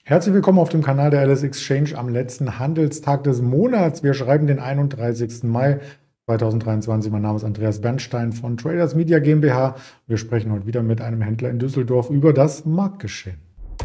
Herzlich willkommen auf dem Kanal der LS Exchange am letzten Handelstag des Monats. Wir schreiben den 31. Mai 2023. Mein Name ist Andreas Bernstein von Traders Media GmbH. Wir sprechen heute wieder mit einem Händler in Düsseldorf über das Marktgeschehen.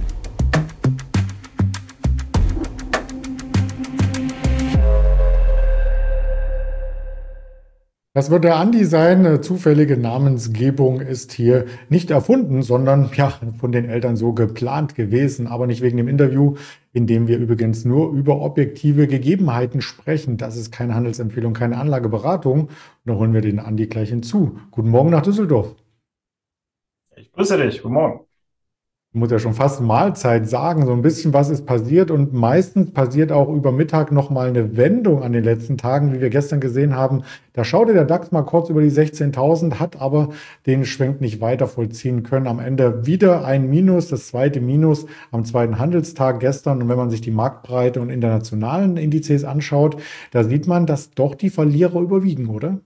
Das wird der Andi sein. Zufällige Namensgebung ist hier nicht erfunden, sondern ja, von den Eltern so geplant gewesen, aber nicht wegen dem Interview, in dem wir übrigens nur über objektive Gegebenheiten sprechen. Das ist keine Handelsempfehlung, keine Anlageberatung. Und da holen wir den Andi gleich hinzu. Guten Morgen nach Düsseldorf. Ich grüße dich, guten Morgen. Ich muss ja schon fast Mahlzeit sagen, so ein bisschen was ist passiert und meistens passiert auch über Mittag nochmal eine Wendung an den letzten Tagen, wie wir gestern gesehen haben. Da schaute der DAX mal kurz über die 16.000, hat aber den Schwenk nicht weiter vollziehen können. Am Ende wieder ein Minus, das zweite Minus am zweiten Handelstag gestern. Und wenn man sich die Marktbreite und internationalen Indizes anschaut, da sieht man, dass doch die Verlierer überwiegen, oder?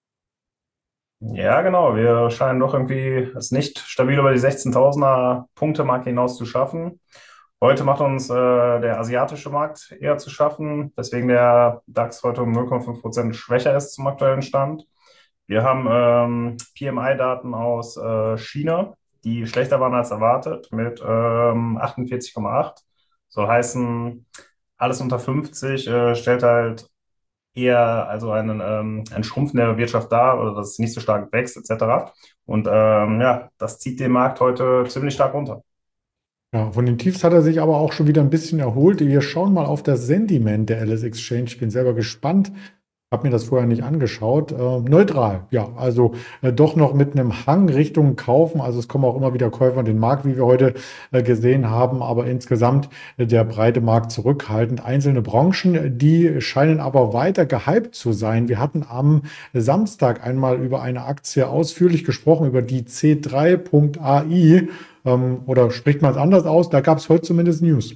Ja, genau, wir scheinen doch irgendwie es nicht stabil über die 16.000er Punktemarke hinaus zu schaffen. Heute macht uns der asiatische Markt eher zu schaffen, weswegen der DAX heute um 0,5% schwächer ist zum aktuellen Stand. Wir haben PMI-Daten aus China, die schlechter waren als erwartet, mit 48,8. Soll heißen, alles unter 50 stellt halt eher also ein Schrumpfen der Wirtschaft dar oder dass es nicht so stark wächst, etc. Und ja, das zieht den Markt heute ziemlich stark runter. Ja, von den Tiefs hat er sich aber auch schon wieder ein bisschen erholt. Wir schauen mal auf das Sentiment der LS Exchange. Ich bin selber gespannt. Habe mir das vorher nicht angeschaut. Neutral, ja, also doch noch mit einem Hang Richtung Kaufen. Also es kommen auch immer wieder Käufer an den Markt, wie wir heute gesehen haben. Aber insgesamt der breite Markt zurückhaltend. Einzelne Branchen, die scheinen aber weiter gehypt zu sein. Wir hatten am Samstag einmal über eine Aktie ausführlich gesprochen, über die C3.ai. Oder spricht man es anders aus? Da gab es heute zumindest News.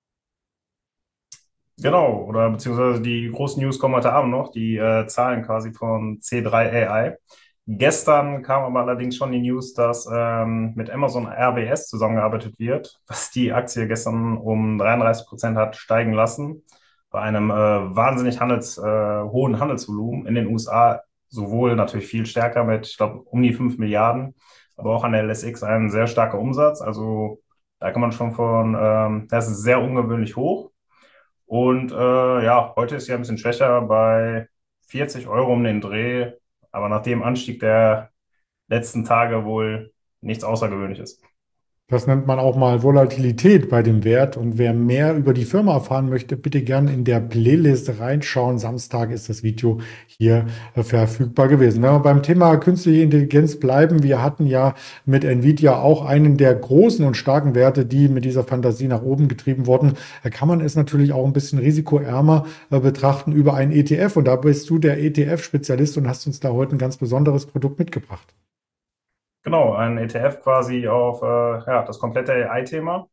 Genau, oder beziehungsweise die großen News kommen heute Abend noch, die Zahlen quasi von C3 AI. Gestern kam aber allerdings schon die News, dass mit Amazon RWS zusammengearbeitet wird, was die Aktie gestern um 33% hat steigen lassen, bei einem wahnsinnig hohen Handelsvolumen in den USA, sowohl natürlich viel stärker mit, ich glaube, um die 5 Milliarden, aber auch an der LSX ein sehr starker Umsatz. Also da kann man schon das ist sehr ungewöhnlich hoch. Und ja, heute ist sie ein bisschen schwächer bei 40 Euro um den Dreh, aber nach dem Anstieg der letzten Tage wohl nichts Außergewöhnliches. Das nennt man auch mal Volatilität bei dem Wert. Und wer mehr über die Firma erfahren möchte, bitte gerne in der Playlist reinschauen. Samstag ist das Video hier verfügbar gewesen. Wenn wir beim Thema künstliche Intelligenz bleiben, wir hatten ja mit Nvidia auch einen der großen und starken Werte, die mit dieser Fantasie nach oben getrieben wurden. Da kann man es natürlich auch ein bisschen risikoärmer betrachten über einen ETF. Und da bist du der ETF-Spezialist und hast uns da heute ein ganz besonderes Produkt mitgebracht. Genau, ein ETF quasi auf ja, das komplette AI-Thema,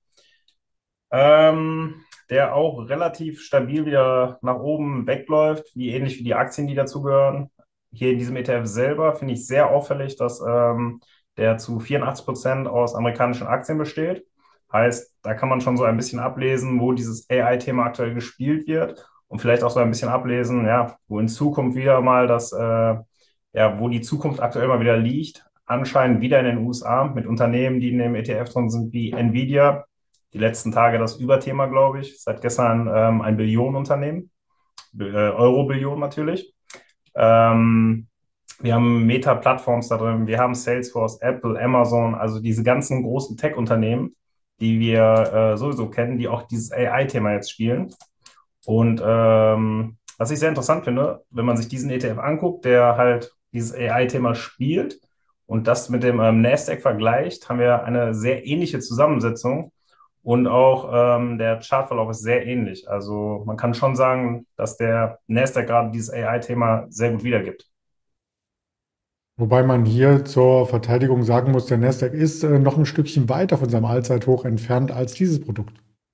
der auch relativ stabil wieder nach oben wegläuft, wie ähnlich wie die Aktien, die dazugehören. Hier in diesem ETF selber finde ich sehr auffällig, dass der zu 84% aus amerikanischen Aktien besteht. Heißt, da kann man schon so ein bisschen ablesen, wo dieses AI-Thema aktuell gespielt wird und vielleicht auch so ein bisschen ablesen, ja, wo in Zukunft wieder mal ja, wo die Zukunft aktuell mal wieder liegt. Anscheinend wieder in den USA mit Unternehmen, die in dem ETF drin sind, wie Nvidia, die letzten Tage das Überthema, glaube ich. Seit gestern ein Billionenunternehmen, Euro-Billion natürlich. Ähm, Wir haben Meta-Plattforms da drin, wir haben Salesforce, Apple, Amazon, also diese ganzen großen Tech-Unternehmen, die wir sowieso kennen, die auch dieses AI-Thema jetzt spielen. Und was ich sehr interessant finde, wenn man sich diesen ETF anguckt, der halt dieses AI-Thema spielt und das mit dem Nasdaq vergleicht, haben wir eine sehr ähnliche Zusammensetzung und auch der Chartverlauf ist sehr ähnlich. Also man kann schon sagen, dass der Nasdaq gerade dieses AI-Thema sehr gut wiedergibt. Wobei man hier zur Verteidigung sagen muss, der Nasdaq ist noch ein Stückchen weiter von seinem Allzeithoch entfernt als dieses Produkt.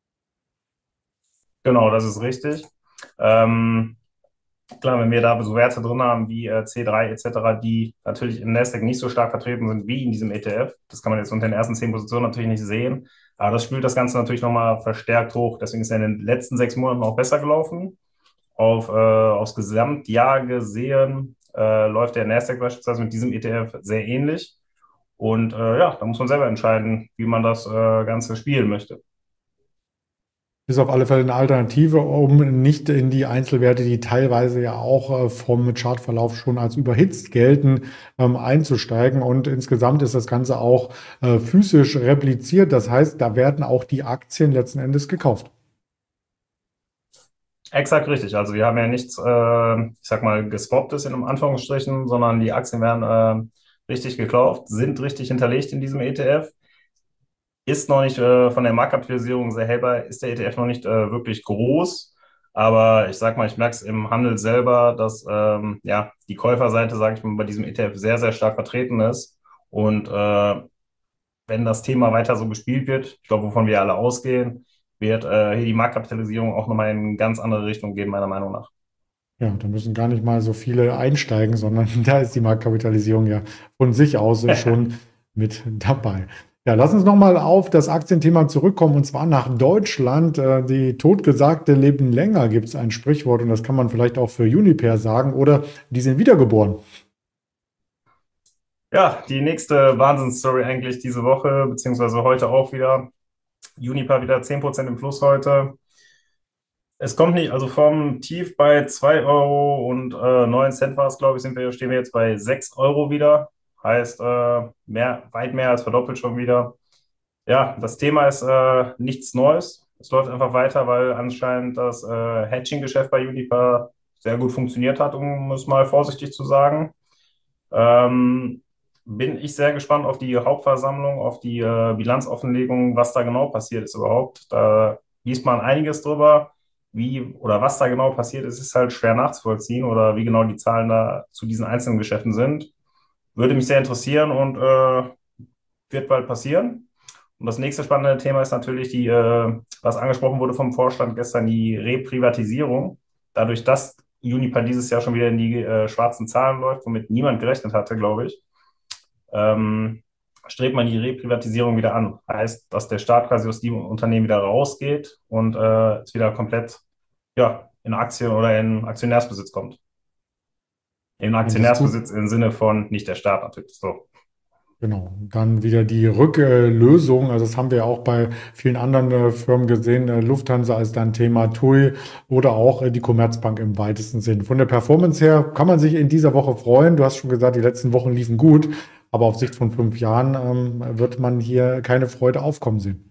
Genau, das ist richtig. Ähm, Klar, wenn wir da so Werte drin haben wie C3 etc., die natürlich im Nasdaq nicht so stark vertreten sind wie in diesem ETF, das kann man jetzt unter den ersten 10 Positionen natürlich nicht sehen, Aber das spült das Ganze natürlich nochmal verstärkt hoch. Deswegen ist er in den letzten 6 Monaten auch besser gelaufen. Aufs Gesamtjahr gesehen läuft der Nasdaq beispielsweise mit diesem ETF sehr ähnlich. Und ja, da muss man selber entscheiden, wie man das Ganze spielen möchte. Ist auf alle Fälle eine Alternative, um nicht in die Einzelwerte, die teilweise ja auch vom Chartverlauf schon als überhitzt gelten, einzusteigen. Und insgesamt ist das Ganze auch physisch repliziert. Das heißt, da werden auch die Aktien letzten Endes gekauft. Exakt richtig. Also wir haben ja nichts, ich sag mal, geswapptes in Anführungsstrichen, sondern die Aktien werden richtig gekauft, sind richtig hinterlegt in diesem ETF. Ist noch nicht von der Marktkapitalisierung selber, ist der ETF noch nicht wirklich groß. Aber ich sag mal, ich merke es im Handel selber, dass ja, die Käuferseite, sage ich mal, bei diesem ETF sehr, sehr stark vertreten ist. Und wenn das Thema weiter so gespielt wird, ich glaube, wovon wir alle ausgehen, wird hier die Marktkapitalisierung auch nochmal in eine ganz andere Richtung gehen, meiner Meinung nach. Ja, da müssen gar nicht mal so viele einsteigen, sondern da ist die Marktkapitalisierung ja von sich aus schon mit dabei. Ja, lass uns nochmal auf das Aktienthema zurückkommen, und zwar nach Deutschland. Die Totgesagte leben länger, gibt es ein Sprichwort, und das kann man vielleicht auch für Uniper sagen, oder die sind wiedergeboren. Ja, die nächste Wahnsinnsstory eigentlich diese Woche, beziehungsweise heute auch wieder. Uniper wieder 10% im Plus heute. Es kommt nicht, also vom Tief bei 2 € und 9 Cent war es, glaube ich, stehen wir jetzt bei 6 € wieder. Heißt, weit mehr als verdoppelt schon wieder. Ja, das Thema ist nichts Neues. Es läuft einfach weiter, weil anscheinend das Hedging-Geschäft bei Uniper sehr gut funktioniert hat, um es mal vorsichtig zu sagen. Ähm, Bin ich sehr gespannt auf die Hauptversammlung, auf die Bilanzoffenlegung, was da genau passiert ist überhaupt. Da liest man einiges drüber. Wie oder was da genau passiert ist, ist halt schwer nachzuvollziehen oder wie genau die Zahlen da zu diesen einzelnen Geschäften sind. Würde mich sehr interessieren und wird bald passieren. Und das nächste spannende Thema ist natürlich was angesprochen wurde vom Vorstand gestern, die Reprivatisierung. Dadurch, dass Uniper dieses Jahr schon wieder in die schwarzen Zahlen läuft, womit niemand gerechnet hatte, glaube ich, ähm, strebt man die Reprivatisierung wieder an. Heißt, dass der Staat quasi aus dem Unternehmen wieder rausgeht und es wieder komplett ja, in Aktien oder in Aktionärsbesitz kommt. In Und das ist gut. Aktionärsbesitz im Sinne von nicht der Staat natürlich. So. Genau, dann wieder die Rücklösung. Also das haben wir ja auch bei vielen anderen Firmen gesehen. Lufthansa ist dann Thema, TUI oder auch die Commerzbank im weitesten Sinn. Von der Performance her kann man sich in dieser Woche freuen. Du hast schon gesagt, die letzten Wochen liefen gut, aber auf Sicht von 5 Jahren wird man hier keine Freude aufkommen sehen.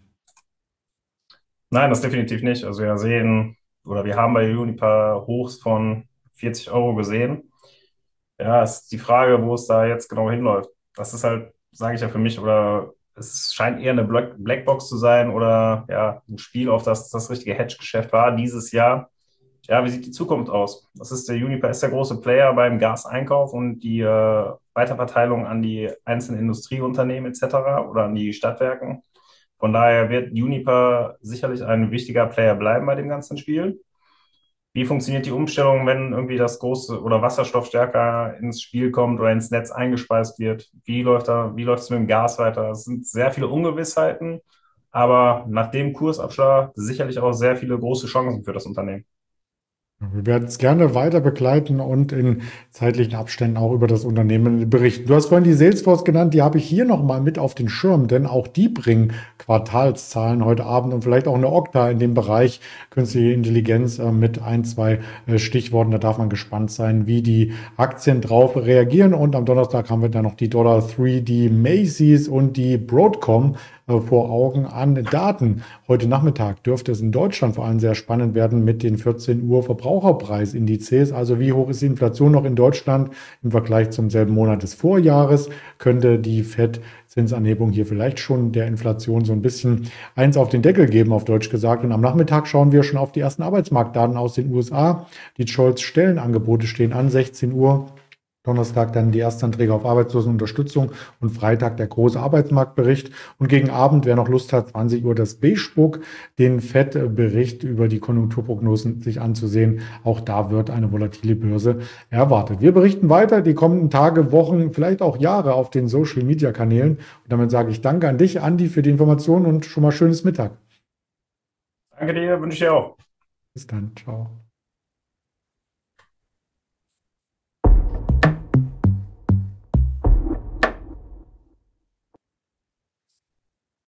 Nein, das definitiv nicht. Also wir sehen oder wir haben bei Uniper Hochs von 40 € gesehen. Ja, ist die Frage, wo es da jetzt genau hinläuft. Das ist halt, sage ich ja für mich, oder es scheint eher eine Blackbox zu sein oder ja, ein Spiel, auf das richtige Hedge-Geschäft war dieses Jahr. Ja, wie sieht die Zukunft aus? Das ist der Uniper ist der große Player beim Gaseinkauf und die Weiterverteilung an die einzelnen Industrieunternehmen etc. oder an die Stadtwerken. Von daher wird Uniper sicherlich ein wichtiger Player bleiben bei dem ganzen Spiel. Wie funktioniert die Umstellung, wenn irgendwie das große oder Wasserstoff stärker ins Spiel kommt oder ins Netz eingespeist wird? Wie läuft es mit dem Gas weiter? Es sind sehr viele Ungewissheiten, aber nach dem Kursabschlag sicherlich auch sehr viele große Chancen für das Unternehmen. Wir werden es gerne weiter begleiten und in zeitlichen Abständen auch über das Unternehmen berichten. Du hast vorhin die Salesforce genannt, die habe ich hier nochmal mit auf den Schirm, denn auch die bringen Quartalszahlen heute Abend und vielleicht auch eine Okta in dem Bereich künstliche Intelligenz mit ein, zwei Stichworten. Da darf man gespannt sein, wie die Aktien drauf reagieren. Und am Donnerstag haben wir dann noch die Dollar 3, die Macy's und die Broadcom vor Augen an Daten. Heute Nachmittag dürfte es in Deutschland vor allem sehr spannend werden mit den 14 Uhr Verbraucherpreisindizes. Also wie hoch ist die Inflation noch in Deutschland im Vergleich zum selben Monat des Vorjahres? Könnte die FED-Zinsanhebung hier vielleicht schon der Inflation so ein bisschen eins auf den Deckel geben, auf Deutsch gesagt. Und am Nachmittag schauen wir schon auf die ersten Arbeitsmarktdaten aus den USA. Die Scholz-Stellenangebote stehen an, 16 Uhr. Donnerstag dann die Erstanträge auf Arbeitslosenunterstützung und Freitag der große Arbeitsmarktbericht. Und gegen Abend, wer noch Lust hat, 20 Uhr das Beige-Book, den FED-Bericht über die Konjunkturprognosen sich anzusehen. Auch da wird eine volatile Börse erwartet. Wir berichten weiter die kommenden Tage, Wochen, vielleicht auch Jahre auf den Social-Media-Kanälen. Und damit sage ich danke an dich, Andi, für die Informationen und schon mal schönes Mittag. Danke dir, wünsche ich dir auch. Bis dann, ciao.